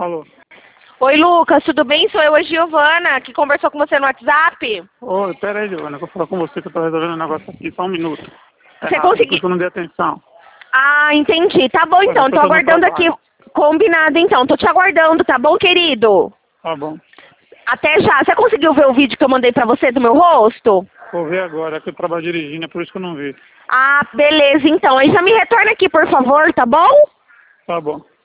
Alô. Oi, Lucas, tudo bem? Sou eu, a Giovana, que conversou com você no WhatsApp. Oi, pera aí, Giovana, que eu vou falar com você que eu tô resolvendo um negócio aqui, só um minuto. Você Rápido, conseguiu? porque eu não dei atenção. Ah, entendi. Tá bom, então. Depois Tô eu não aguardando aqui. trabalho. Combinado, então. Tô te aguardando, tá bom, querido? Tá bom. Até já. Você conseguiu ver o vídeo que eu mandei pra você do meu rosto? Vou ver agora, é que eu trabalho dirigindo, é por isso que eu não vi. Ah, beleza, então. Aí já me retorna aqui, por favor, tá bom? Tá bom.